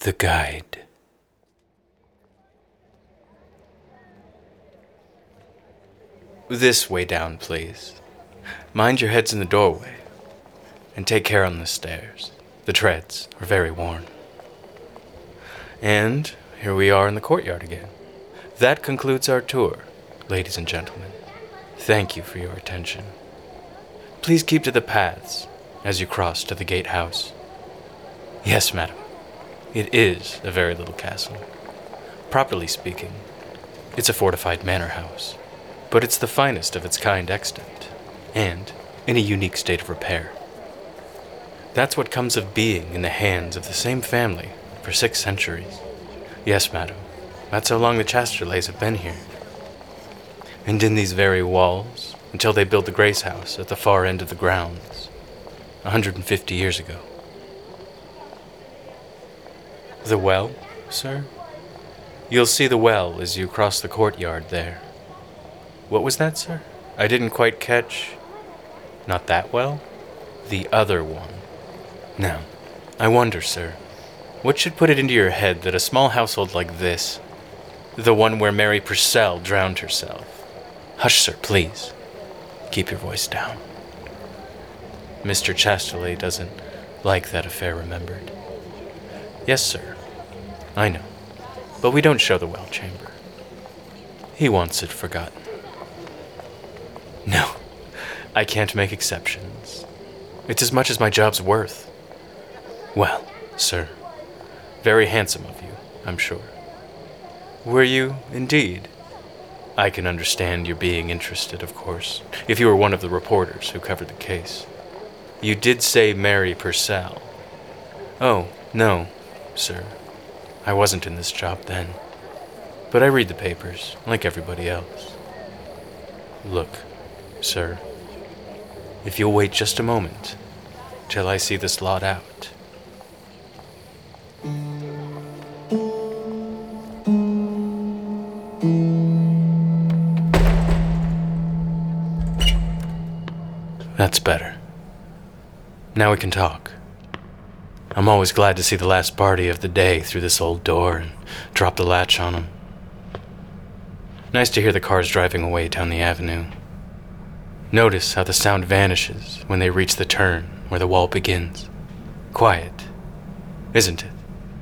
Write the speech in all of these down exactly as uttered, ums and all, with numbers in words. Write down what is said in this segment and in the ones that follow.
The Guide. This way down, please. Mind your heads in the doorway. And take care on the stairs. The treads are very worn. And here we are in the courtyard again. That concludes our tour, ladies and gentlemen. Thank you for your attention. Please keep to the paths as you cross to the gatehouse. Yes, madam. It is a very little castle. Properly speaking, it's a fortified manor house, but it's the finest of its kind extant, and in a unique state of repair. That's what comes of being in the hands of the same family for six centuries. Yes, madam, that's how long the Chasterleys have been here. And in these very walls, until they built the Grace House at the far end of the grounds, one hundred fifty years ago. The well, sir? You'll see the well as you cross the courtyard there. What was that, sir? I didn't quite catch. Not that well? The other one. Now, I wonder, sir, what should put it into your head that a small household like this, the one where Mary Purcell drowned herself— Hush, sir, please. Keep your voice down. Mister Chasterley doesn't like that affair remembered. Yes, sir. I know. But we don't show the well chamber. He wants it forgotten. No, I can't make exceptions. It's as much as my job's worth. Well, sir, very handsome of you, I'm sure. Were you, indeed? I can understand your being interested, of course, if you were one of the reporters who covered the case. You did say Mary Purcell. Oh, no, sir. I wasn't in this job then. But I read the papers, like everybody else. Look, sir, if you'll wait just a moment till I see this lot out. That's better. Now we can talk. I'm always glad to see the last party of the day through this old door and drop the latch on them. Nice to hear the cars driving away down the avenue. Notice how the sound vanishes when they reach the turn where the wall begins. Quiet, isn't it?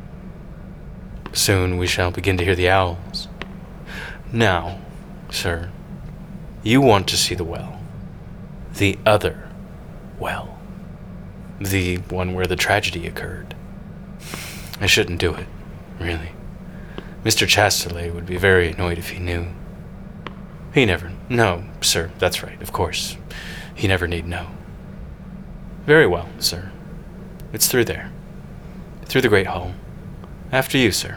Soon we shall begin to hear the owls. Now, sir, you want to see the well. The other well. The one where the tragedy occurred. I shouldn't do it, really. Mister Chasterley would be very annoyed if he knew. He never... No, sir, that's right, of course. He never need know. Very well, sir. It's through there. Through the Great Hall. After you, sir.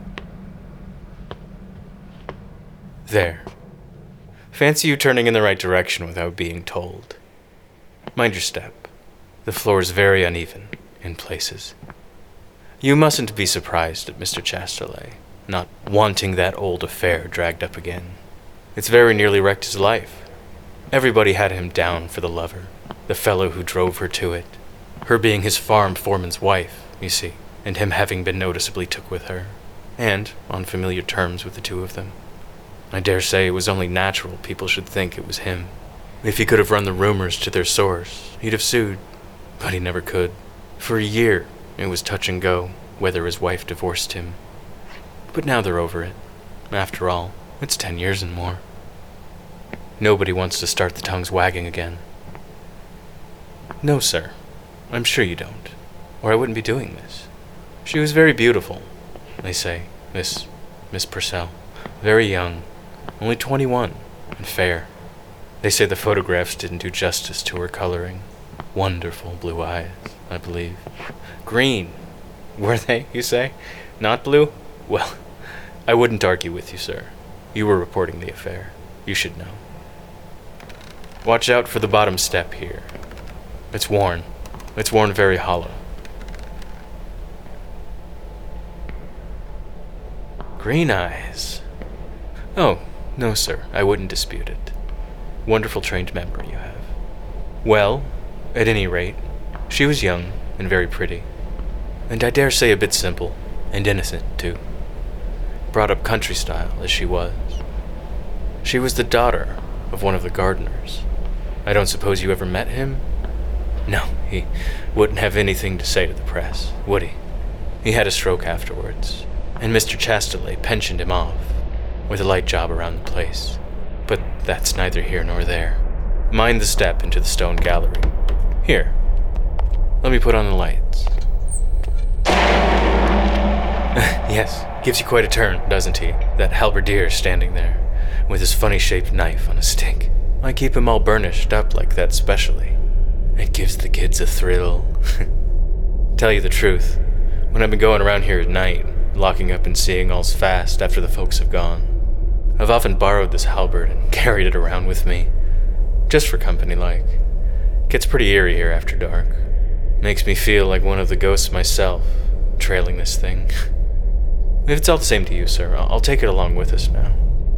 There. Fancy you turning in the right direction without being told. Mind your step. The floor is very uneven in places. You mustn't be surprised at Mister Chasterley not wanting that old affair dragged up again. It's very nearly wrecked his life. Everybody had him down for the lover, the fellow who drove her to it, her being his farm foreman's wife, you see, and him having been noticeably took with her, and on familiar terms with the two of them. I dare say it was only natural people should think it was him. If he could have run the rumors to their source, he'd have sued. But he never could. For a year, it was touch and go whether his wife divorced him. But now they're over it. After all, it's ten years and more. Nobody wants to start the tongues wagging again. No, sir. I'm sure you don't. Or I wouldn't be doing this. She was very beautiful, they say, Miss... Miss Purcell. Very young. Only twenty-one. And fair. They say the photographs didn't do justice to her coloring. Wonderful blue eyes, I believe. Green. Were they, you say? Not blue? Well, I wouldn't argue with you, sir. You were reporting the affair. You should know. Watch out for the bottom step here. It's worn. It's worn very hollow. Green eyes. Oh, no, sir. I wouldn't dispute it. Wonderful trained memory you have. Well, at any rate, she was young and very pretty, and I dare say a bit simple, and innocent, too. Brought up country style, as she was. She was the daughter of one of the gardeners. I don't suppose you ever met him? No, he wouldn't have anything to say to the press, would he? He had a stroke afterwards, and Mister Chastelet pensioned him off, with a light job around the place. But that's neither here nor there. Mind the step into the stone gallery. Here, let me put on the lights. Yes, gives you quite a turn, doesn't he? That halberdier standing there, with his funny-shaped knife on a stick. I keep him all burnished up like that specially. It gives the kids a thrill. Tell you the truth, when I've been going around here at night, locking up and seeing all's fast after the folks have gone, I've often borrowed this halberd and carried it around with me, just for company like. Gets pretty eerie here after dark. Makes me feel like one of the ghosts myself, trailing this thing. If it's all the same to you, sir, I'll take it along with us now.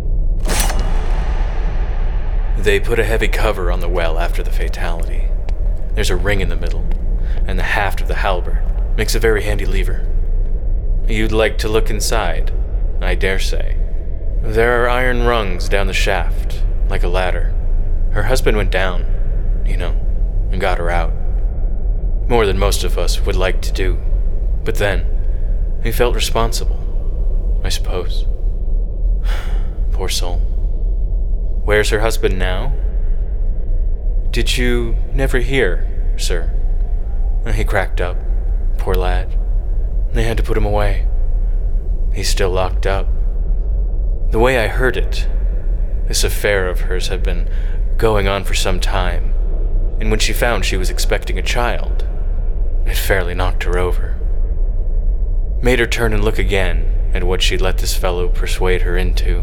They put a heavy cover on the well after the fatality. There's a ring in the middle, and the haft of the halberd makes a very handy lever. You'd like to look inside, I dare say. There are iron rungs down the shaft, like a ladder. Her husband went down, you know, and got her out. More than most of us would like to do. But then, he felt responsible, I suppose. Poor soul. Where's her husband now? Did you never hear, sir? He cracked up, poor lad. They had to put him away. He's still locked up. The way I heard it, this affair of hers had been going on for some time, and when she found she was expecting a child, it fairly knocked her over. Made her turn and look again at what she'd let this fellow persuade her into.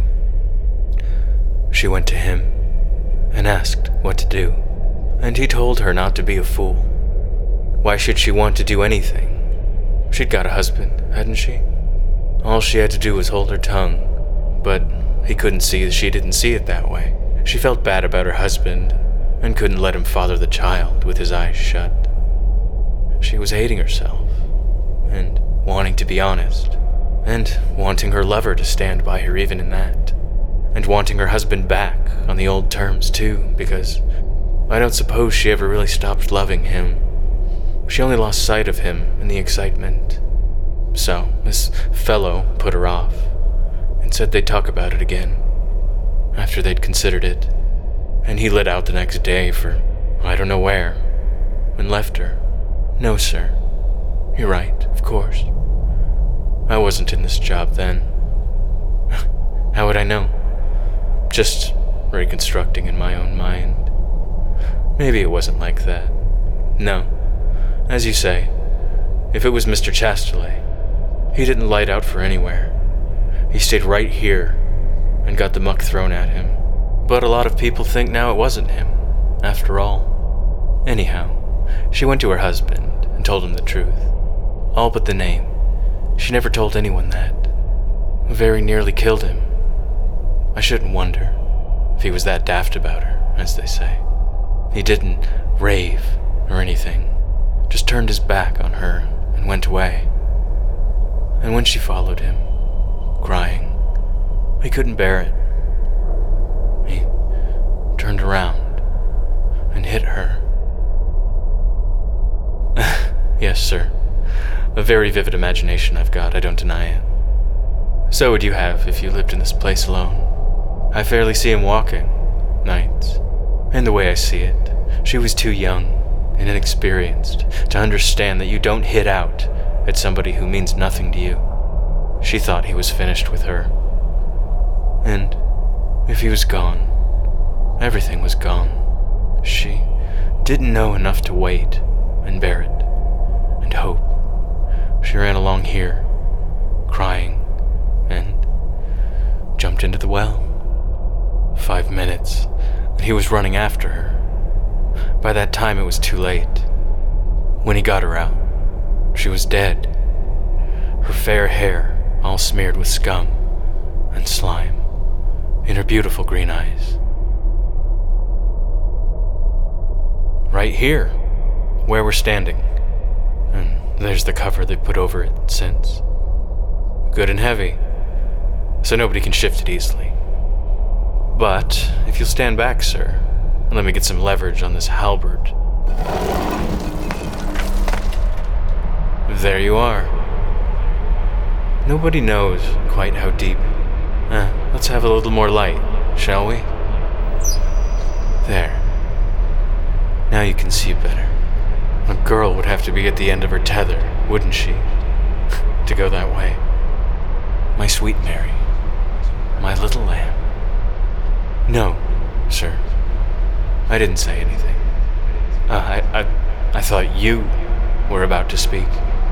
She went to him and asked what to do, and he told her not to be a fool. Why should she want to do anything? She'd got a husband, hadn't she? All she had to do was hold her tongue, but he couldn't see that she didn't see it that way. She felt bad about her husband and couldn't let him father the child with his eyes shut. She was hating herself and wanting to be honest, and wanting her lover to stand by her even in that, and wanting her husband back on the old terms too, because I don't suppose she ever really stopped loving him. She only lost sight of him in the excitement. So this fellow put her off and said they'd talk about it again after they'd considered it, and he lit out the next day for I don't know where and left her. No, sir. You're right, of course. I wasn't in this job then. How would I know? Just reconstructing in my own mind. Maybe it wasn't like that. No. As you say, if it was Mister Chastelet, he didn't light out for anywhere. He stayed right here and got the muck thrown at him. But a lot of people think now it wasn't him, after all. Anyhow, she went to her husband and told him the truth. All but the name. She never told anyone that. Very nearly killed him. I shouldn't wonder if he was that daft about her, as they say. He didn't rave or anything, just turned his back on her and went away. And when she followed him, crying, he couldn't bear it. He turned around and hit her. Yes, sir. A very vivid imagination I've got, I don't deny it. So would you have if you lived in this place alone. I fairly see him walking, nights. And the way I see it, she was too young and inexperienced to understand that you don't hit out at somebody who means nothing to you. She thought he was finished with her. And if he was gone, everything was gone. She didn't know enough to wait and bear it and hope. She ran along here, crying, and jumped into the well. Five minutes, and he was running after her. By that time it was too late. When he got her out, she was dead. Her fair hair all smeared with scum and slime in her beautiful green eyes. Right here, where we're standing. And there's the cover they put over it since. good and heavy, so nobody can shift it easily. But if you'll stand back, sir, and let me get some leverage on this halberd. There you are. Nobody knows quite how deep. Eh, let's have a little more light, shall we? There. Now you can see better. A girl would have to be at the end of her tether, wouldn't she? To go that way. My sweet Mary. My little lamb. No, sir. I didn't say anything. Uh, I, I, I thought you were about to speak.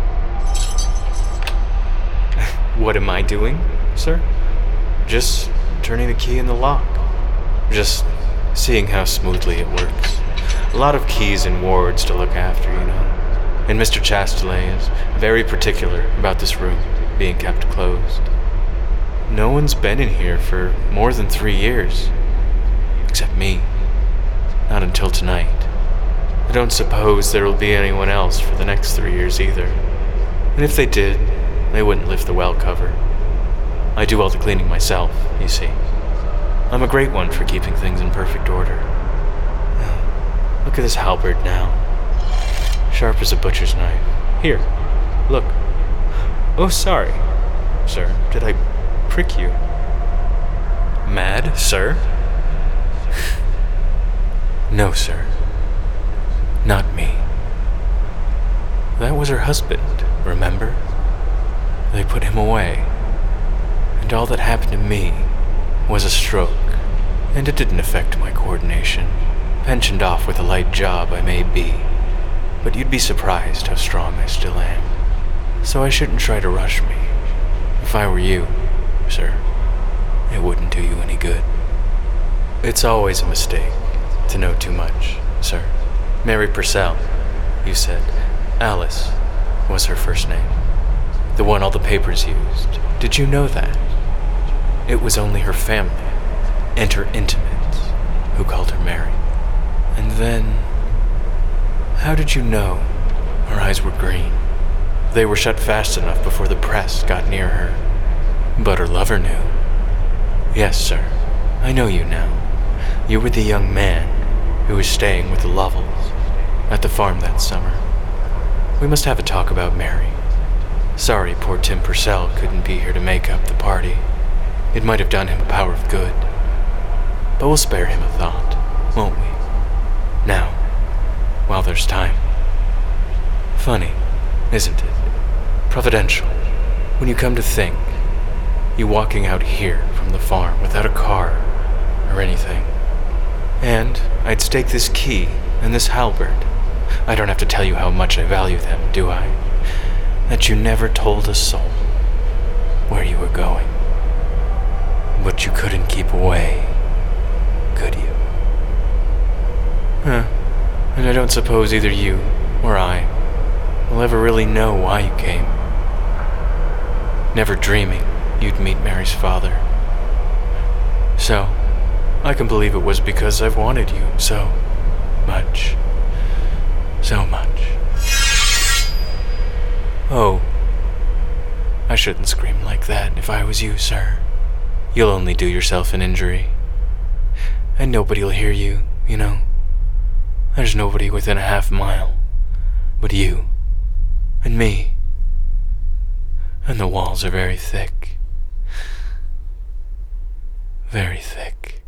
What am I doing, sir? Just turning the key in the lock. Just seeing how smoothly it works. A lot of keys and wards to look after, you know. And Mister Chastelet is very particular about this room being kept closed. No one's been in here for more than three years. Except me. Not until tonight. I don't suppose there will be anyone else for the next three years either. And if they did, they wouldn't lift the well cover. I do all the cleaning myself, you see. I'm a great one for keeping things in perfect order. Look at this halberd now. Sharp as a butcher's knife. Here, look. Oh, sorry, sir. Did I prick you? Mad, sir? No, sir. Not me. That was her husband, remember? They put him away. And all that happened to me was a stroke. And it didn't affect my coordination. Pensioned off with a light job I may be, but you'd be surprised how strong I still am. So I shouldn't try to rush me. If I were you, sir, it wouldn't do you any good. It's always a mistake to know too much, sir. Mary Purcell, you said. Alice was her first name. The one all the papers used. Did you know that? It was only her family and her intimates who called her Mary. And then, how did you know her eyes were green? They were shut fast enough before the press got near her. But her lover knew. Yes, sir, I know you now. You were the young man who was staying with the Lovells at the farm that summer. We must have a talk about Mary. Sorry poor Tim Purcell couldn't be here to make up the party. It might have done him a power of good. But we'll spare him a thought, won't we? Now, while there's time. Funny, isn't it? Providential. When you come to think, you walking out here from the farm without a car or anything. And I'd stake this key and this halberd. I don't have to tell you how much I value them, do I? That you never told a soul where you were going. But you couldn't keep away, could you? Huh. And I don't suppose either you or I will ever really know why you came. Never dreaming you'd meet Mary's father. So, I can believe it was because I've wanted you so much. So much. Oh, I shouldn't scream like that if I was you, sir. You'll only do yourself an injury. And nobody'll hear you, you know. There's nobody within a half mile but you and me. And the walls are very thick. Very thick.